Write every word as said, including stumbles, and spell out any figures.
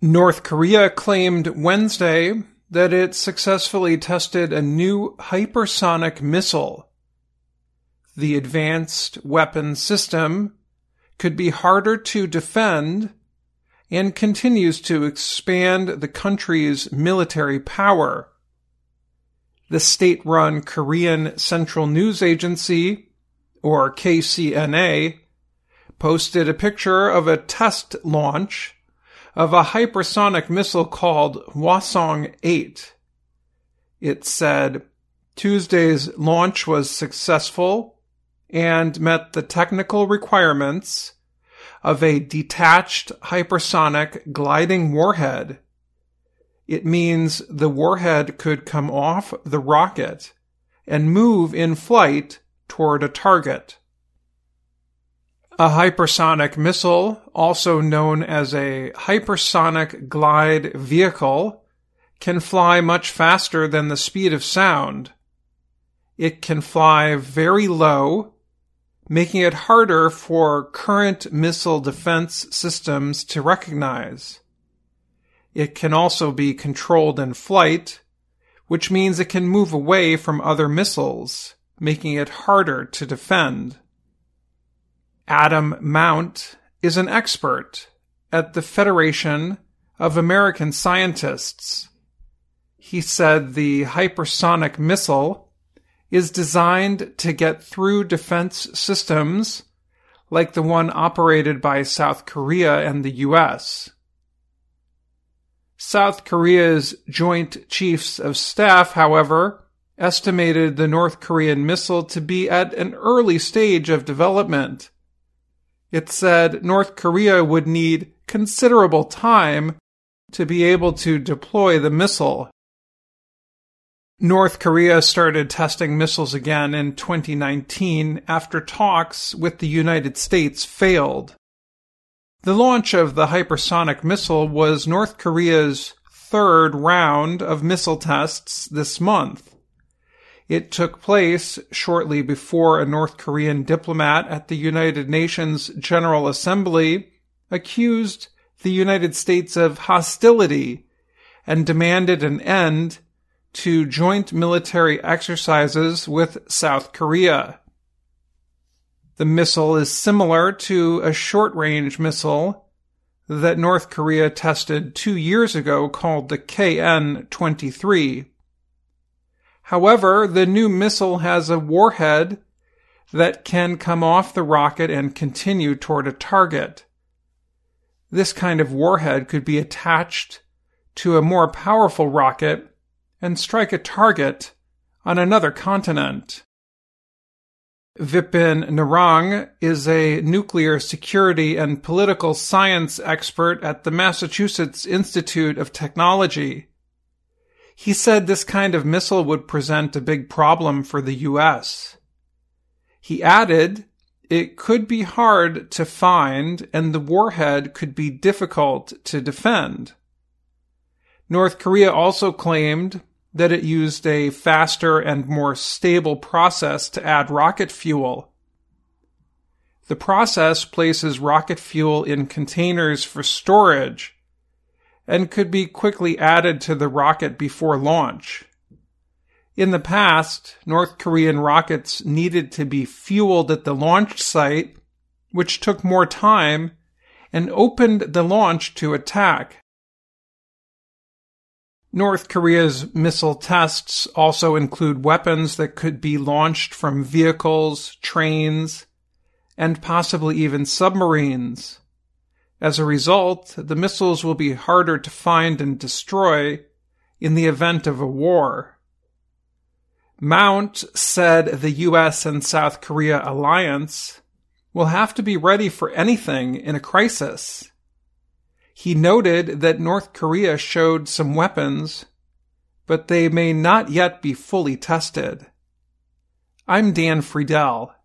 North Korea claimed Wednesday that it successfully tested a new hypersonic missile. The advanced weapon system could be harder to defend and continues to expand the country's military power. The state-run Korean Central News Agency, or K C N A, posted a picture of a test launch of a hypersonic missile called Hwasong eight. It said Tuesday's launch was successful and met the technical requirements of a detached hypersonic gliding warhead. It means the warhead could come off the rocket and move in flight toward a target. A hypersonic missile, also known as a hypersonic glide vehicle, can fly much faster than the speed of sound. It can fly very low, making it harder for current missile defense systems to recognize. It can also be controlled in flight, which means it can move away from other missiles, making it harder to defend. Adam Mount is an expert at the Federation of American Scientists. He said the hypersonic missile is designed to get through defense systems like the one operated by South Korea and the U S. South Korea's Joint Chiefs of Staff, however, estimated the North Korean missile to be at an early stage of development. It said North Korea would need considerable time to be able to deploy the missile. North Korea started testing missiles again in twenty nineteen after talks with the United States failed. The launch of the hypersonic missile was North Korea's third round of missile tests this month. It took place shortly before a North Korean diplomat at the United Nations General Assembly accused the United States of hostility and demanded an end to joint military exercises with South Korea. The missile is similar to a short-range missile that North Korea tested two years ago called the K N twenty-three. However, the new missile has a warhead that can come off the rocket and continue toward a target. This kind of warhead could be attached to a more powerful rocket and strike a target on another continent. Vipin Narang is a nuclear security and political science expert at the Massachusetts Institute of Technology. He said this kind of missile would present a big problem for the U S. He added, it could be hard to find and the warhead could be difficult to defend. North Korea also claimed that it used a faster and more stable process to add rocket fuel. The process places rocket fuel in containers for storage and could be quickly added to the rocket before launch. In the past, North Korean rockets needed to be fueled at the launch site, which took more time and opened the launch to attack. North Korea's missile tests also include weapons that could be launched from vehicles, trains, and possibly even submarines. As a result, the missiles will be harder to find and destroy in the event of a war. Mount said the U S and South Korea alliance will have to be ready for anything in a crisis. He noted that North Korea showed some weapons, but they may not yet be fully tested. I'm Dan Friedel,